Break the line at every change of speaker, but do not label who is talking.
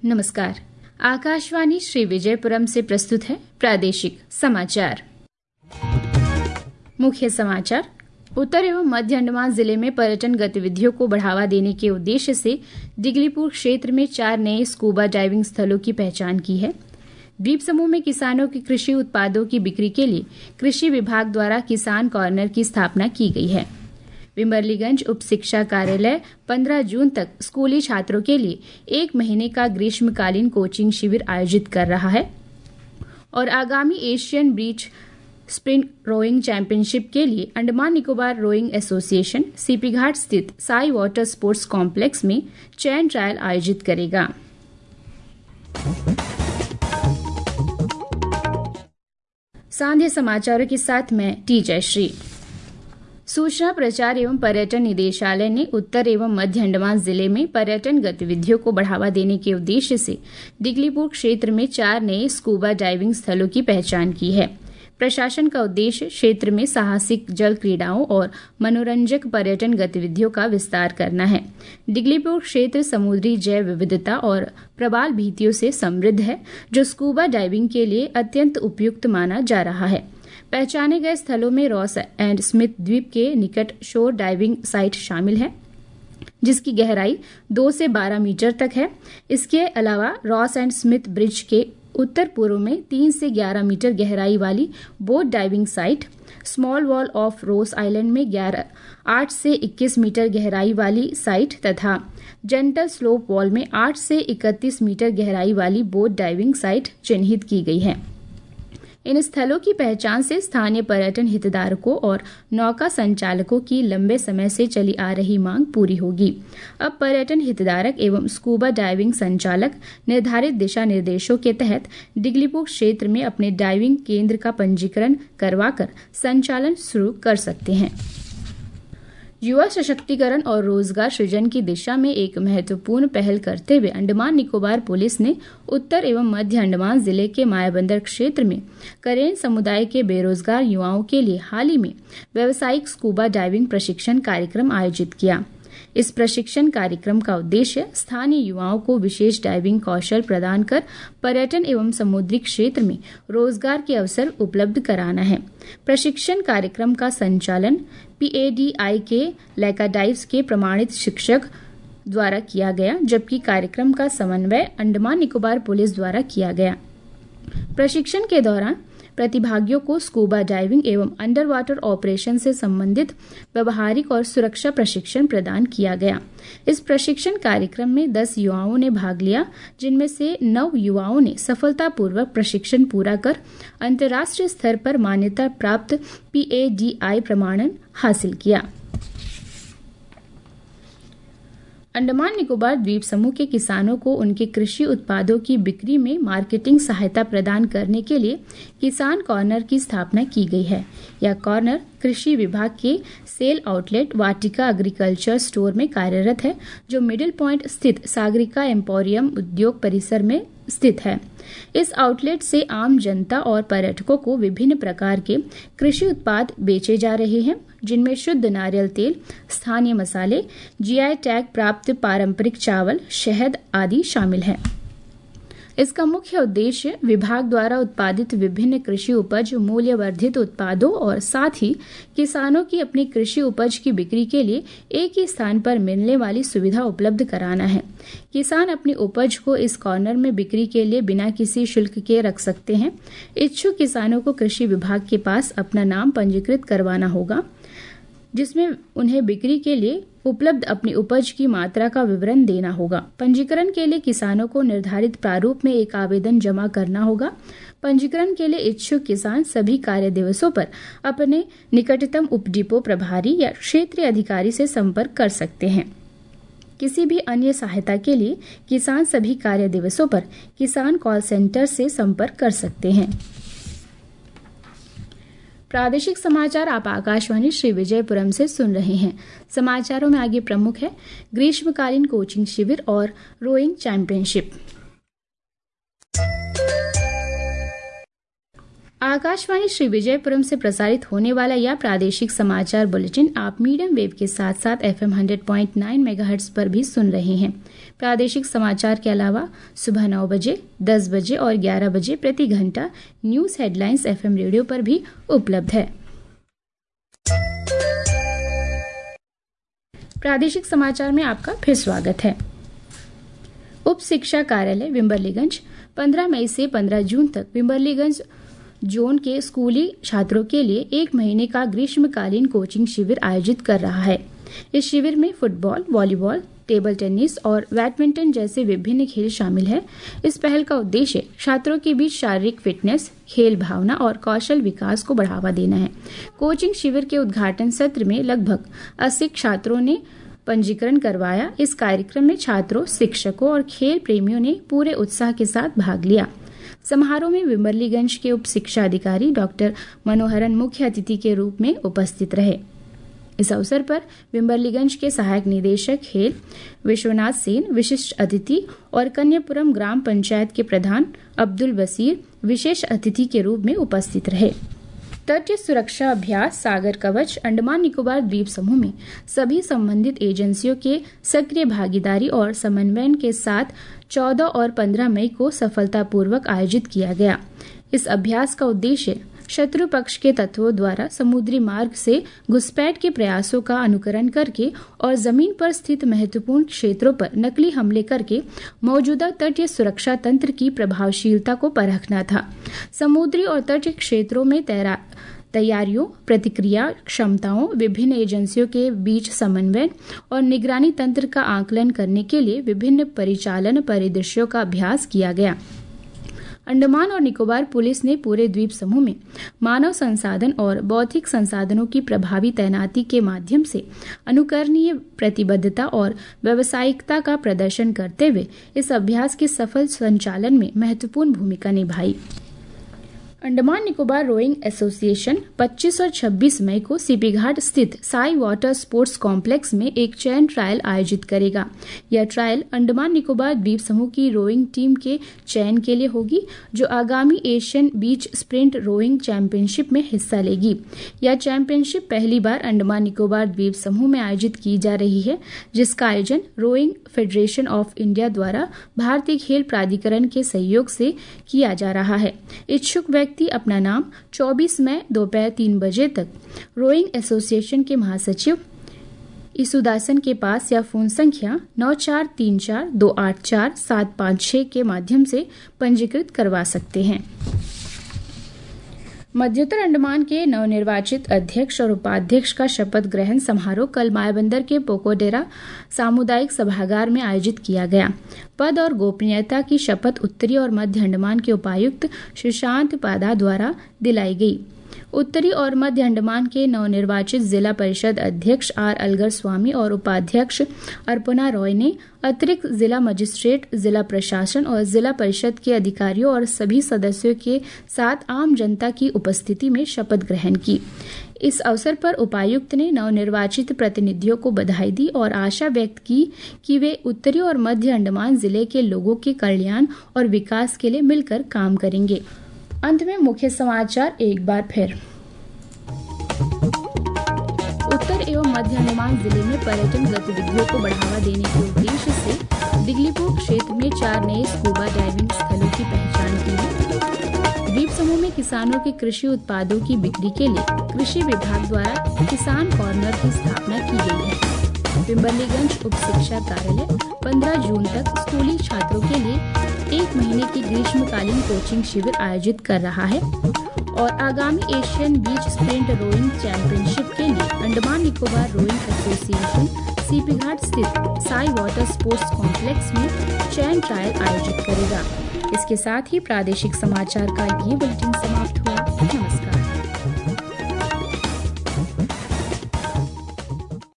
नमस्कार। आकाशवाणी श्री विजयपुरम से प्रस्तुत है प्रादेशिक समाचार। मुख्य समाचार। उत्तर एवं मध्य अंडमान जिले में पर्यटन गतिविधियों को बढ़ावा देने के उद्देश्य से डिगलीपुर क्षेत्र में 4 नए स्कूबा डाइविंग स्थलों की पहचान की है। द्वीप समूह में किसानों के कृषि उत्पादों की बिक्री के लिए कृषि विभाग द्वारा किसान कॉर्नर की स्थापना की गई है। विमरलीगंज उप शिक्षा कार्यालय 15 जून तक स्कूली छात्रों के लिए 1 महीने का ग्रीष्मकालीन कोचिंग शिविर आयोजित कर रहा है और आगामी Asian beach sprint rowing championship के लिए Andaman Nicobar rowing association CP Ghat स्थित साई वाटर स्पोर्ट्स कॉम्प्लेक्स में चयन ट्रायल आयोजित करेगा। सांध्य समाचारों के साथ मैं टी जयश्री। सूचना प्रचार एवं पर्यटन निदेशालय ने उत्तर एवं मध्य अंडमान जिले में पर्यटन गतिविधियों को बढ़ावा देने के उद्देश्य से डिगलीपुर क्षेत्र में 4 नए स्कूबा डाइविंग स्थलों की पहचान की है। प्रशासन का उद्देश्य क्षेत्र में साहसिक जल क्रीड़ाओं और मनोरंजक पर्यटन गतिविधियों का विस्तार करना है। डिगलीपुर क्षेत्र समुद्री जैव विविधता और प्रवाल भित्तियों से समृद्ध है, जो स्कूबा डाइविंग के लिए अत्यंत उपयुक्त माना जा रहा है। पहचाने गए स्थलों में रॉस एंड स्मिथ द्वीप के निकट शोर डाइविंग साइट शामिल है, जिसकी गहराई 2 से 12 मीटर तक है। इसके अलावा रॉस एंड स्मिथ ब्रिज के उत्तर पूर्व में 3 से 11 मीटर गहराई वाली boat diving site, small wall of Ross island में 8 से 21 मीटर गहराई वाली साइट तथा जेंटल स्लोप वॉल में 8 से 31 मीटर गहराई वाली बोट डाइविंग साइट चिन्हित की गई है। इन स्थलों की पहचान से स्थानीय पर्यटन हितधारकों और नौका संचालकों की लंबे समय से चली आ रही मांग पूरी होगी। अब पर्यटन हितधारक एवं स्कूबा डाइविंग संचालक निर्धारित दिशा निर्देशों के तहत डिगलीपुर क्षेत्र में अपने डाइविंग केंद्र का पंजीकरण करवाकर संचालन शुरू कर सकते हैं। युवा सशक्तिकरण और रोजगार सृजन की दिशा में एक महत्वपूर्ण पहल करते हुए अंडमान निकोबार पुलिस ने उत्तर एवं मध्य अंडमान जिले के मायाबंदर क्षेत्र में करेन समुदाय के बेरोजगार युवाओं के लिए हाल ही में व्यावसायिक स्कूबा डाइविंग प्रशिक्षण कार्यक्रम आयोजित किया। इस प्रशिक्षण कार्यक्रम का उद्देश्य स्थानीय युवाओं को विशेष डाइविंग कौशल प्रदान कर पर्यटन एवं समुद्री क्षेत्र में रोजगार के अवसर उपलब्ध कराना है। प्रशिक्षण कार्यक्रम का संचालन PADI के लैकाडाइव्स के प्रमाणित शिक्षक द्वारा किया गया, जबकि कार्यक्रम का समन्वय अंडमान निकोबार पुलिस द्वारा किया गया। प्रशिक्षण के दौरान प्रतिभागियों को स्कूबा डाइविंग एवं अंडर वाटर ऑपरेशन से संबंधित व्यवहारिक और सुरक्षा प्रशिक्षण प्रदान किया गया। इस प्रशिक्षण कार्यक्रम में 10 युवाओं ने भाग लिया, जिनमें से 9 युवाओं ने सफलतापूर्वक प्रशिक्षण पूरा कर अंतर्राष्ट्रीय स्तर पर मान्यता प्राप्त PADI प्रमाणन हासिल किया। अंडमान निकोबार द्वीप समूह के किसानों को उनके कृषि उत्पादों की बिक्री में मार्केटिंग सहायता प्रदान करने के लिए किसान कॉर्नर की स्थापना की गई है। यह कॉर्नर कृषि विभाग के sale outlet Vatika agriculture store में कार्यरत है, जो मिडिल पॉइंट स्थित सागरिका एम्पोरियम उद्योग परिसर में स्थित है। इस आउटलेट से आम जनता और पर्यटकों को विभिन्न प्रकार के कृषि उत्पाद बेचे जा रहे हैं, जिनमें शुद्ध नारियल तेल, स्थानीय मसाले, GI टैग प्राप्त पारंपरिक चावल, शहद आदि शामिल है। इसका मुख्य उद्देश्य विभाग द्वारा उत्पादित विभिन्न कृषि उपज, मूल्यवर्धित उत्पादों और साथ ही किसानों की अपनी कृषि उपज की बिक्री के लिए एक ही स्थान पर मिलने वाली सुविधा उपलब्ध कराना है। किसान अपनी उपज को इस कॉर्नर में बिक्री के लिए बिना किसी शुल्क के रख सकते हैं। इच्छुक किसानों को कृषि विभाग के पास अपना नाम पंजीकृत करवाना होगा, जिसमें उन्हें बिक्री के लिए उपलब्ध अपनी उपज की मात्रा का विवरण देना होगा। पंजीकरण के लिए किसानों को निर्धारित प्रारूप में एक आवेदन जमा करना होगा। पंजीकरण के लिए इच्छुक किसान सभी कार्य दिवसों पर अपने निकटतम उप डिपो प्रभारी या क्षेत्रीय अधिकारी से संपर्क कर सकते हैं। किसी भी अन्य सहायता के लिए किसान सभी कार्य दिवसों पर किसान कॉल सेंटर से संपर्क कर सकते हैं। प्रादेशिक समाचार आप आकाशवाणी श्री विजयपुरम से सुन रहे हैं। समाचारों में आगे प्रमुख है ग्रीष्मकालीन कोचिंग शिविर और रोइंग चैंपियनशिप। आकाशवाणी श्री विजयपुरम से प्रसारित होने वाला यह प्रादेशिक समाचार बुलेटिन आप मीडियम वेव के साथ साथ FM 100.9 मेगाहर्ट्ज पर भी सुन रहे हैं। प्रादेशिक समाचार के अलावा सुबह 9 बजे, 10 बजे और 11 बजे प्रति घंटा न्यूज हेडलाइंस FM रेडियो पर भी उपलब्ध है। प्रादेशिक समाचार में आपका फिर स्वागत है। उप शिक्षा कार्यालय विम्बरलीगंज 15 मई से 15 जून तक विम्बरलीगंज जोन के स्कूली छात्रों के लिए 1 महीने का ग्रीष्मकालीन कोचिंग शिविर आयोजित कर रहा है। इस शिविर में फुटबॉल, वॉलीबॉल, टेबल टेनिस और बैडमिंटन जैसे विभिन्न खेल शामिल है। इस पहल का उद्देश्य छात्रों के बीच शारीरिक फिटनेस, खेल भावना और कौशल विकास को बढ़ावा देना है। कोचिंग शिविर के उद्घाटन सत्र में लगभग 80 छात्रों ने पंजीकरण करवाया। इस कार्यक्रम में छात्रों, शिक्षकों और खेल प्रेमियों ने पूरे उत्साह के साथ भाग लिया। समारोह में विम्बरलीगंज के उप शिक्षा अधिकारी डॉक्टर मनोहरन मुख्य अतिथि के रूप में उपस्थित रहे। इस अवसर पर विम्बरलीगंज के सहायक निदेशक खेल विश्वनाथ सेन विशिष्ट अतिथि और कन्यापुरम ग्राम पंचायत के प्रधान अब्दुल बसीर विशेष अतिथि के रूप में उपस्थित रहे। तटीय सुरक्षा अभ्यास सागर कवच अंडमान निकोबार द्वीप समूह में सभी संबंधित एजेंसियों के सक्रिय भागीदारी और समन्वय के साथ 14 और 15 मई को सफलतापूर्वक आयोजित किया गया। इस अभ्यास का उद्देश्य शत्रु पक्ष के तत्वों द्वारा समुद्री मार्ग से घुसपैठ के प्रयासों का अनुकरण करके और जमीन पर स्थित महत्वपूर्ण क्षेत्रों पर नकली हमले करके मौजूदा तटीय सुरक्षा तंत्र की प्रभावशीलता को परखना था। समुद्री और तटीय क्षेत्रों में तैयारियों, प्रतिक्रिया क्षमताओं, विभिन्न एजेंसियों के बीच समन्वय और निगरानी तंत्र का आकलन करने के लिए विभिन्न परिचालन परिदृश्यों का अभ्यास किया गया। अंडमान और निकोबार पुलिस ने पूरे द्वीप समूह में मानव संसाधन और बौद्धिक संसाधनों की प्रभावी तैनाती के माध्यम से अनुकरणीय प्रतिबद्धता और व्यावसायिकता का प्रदर्शन करते हुए इस अभ्यास के सफल संचालन में महत्वपूर्ण भूमिका निभाई। अंडमान निकोबार रोइंग एसोसिएशन 25 और 26 मई को सीपी घाट स्थित साई वाटर स्पोर्ट्स कॉम्प्लेक्स में एक चयन ट्रायल आयोजित करेगा। यह ट्रायल अंडमान निकोबार द्वीप समूह की रोइंग टीम के चयन के लिए होगी, जो आगामी Asian beach sprint rowing championship में हिस्सा लेगी। यह चैंपियनशिप पहली बार अंडमान निकोबार द्वीप समूह में आयोजित की जा रही है, जिसका आयोजन रोइंग फेडरेशन ऑफ इंडिया द्वारा भारतीय खेल प्राधिकरण के सहयोग से किया जा रहा है। इच्छुक व्यक्ति अपना नाम 24 मई दोपहर 3 बजे तक रोइंग एसोसिएशन के महासचिव ईसुदासन के पास या फोन संख्या 9434284756 के माध्यम से पंजीकृत करवा सकते हैं। मध्योत्तर अंडमान के नवनिर्वाचित अध्यक्ष और उपाध्यक्ष का शपथ ग्रहण समारोह कल मायाबंदर के पोकोडेरा सामुदायिक सभागार में आयोजित किया गया। पद और गोपनीयता की शपथ उत्तरी और मध्य अंडमान के उपायुक्त सुशांत पादा द्वारा दिलाई गई। उत्तरी और मध्य अंडमान के नवनिर्वाचित जिला परिषद अध्यक्ष आर अलगर स्वामी और उपाध्यक्ष अर्पणा रॉय ने अतिरिक्त जिला मजिस्ट्रेट, जिला प्रशासन और जिला परिषद के अधिकारियों और सभी सदस्यों के साथ आम जनता की उपस्थिति में शपथ ग्रहण की। इस अवसर पर उपायुक्त ने नवनिर्वाचित प्रतिनिधियों को बधाई दी और आशा व्यक्त की कि वे उत्तरी और मध्य अंडमान जिले के लोगों के कल्याण और विकास के लिए मिलकर काम करेंगे। अंत में मुख्य समाचार एक बार फिर। उत्तर एवं मध्य अंडमान जिले में पर्यटन गतिविधियों को बढ़ावा देने के उद्देश्य से दिगलीपुर क्षेत्र में 4 नए स्कूबा डाइविंग स्थलों की पहचान की है। द्वीप समूह में किसानों के कृषि उत्पादों की बिक्री के लिए कृषि विभाग द्वारा किसान कॉर्नर की स्थापना की गई है। विम्बरलीगंज उप शिक्षा कार्यालय 15 जून तक स्कूली छात्रों के लिए 1 महीने की ग्रीष्मकालीन कोचिंग शिविर आयोजित कर रहा है और आगामी Asian beach sprint rowing championship के लिए Andaman Nicobar rowing association CP Ghat स्थित साई वाटर स्पोर्ट्स कॉम्प्लेक्स में चयन ट्रायल आयोजित करेगा। इसके साथ ही प्रादेशिक समाचार का ये बुलेटिन समाप्त हुआ। नमस्कार।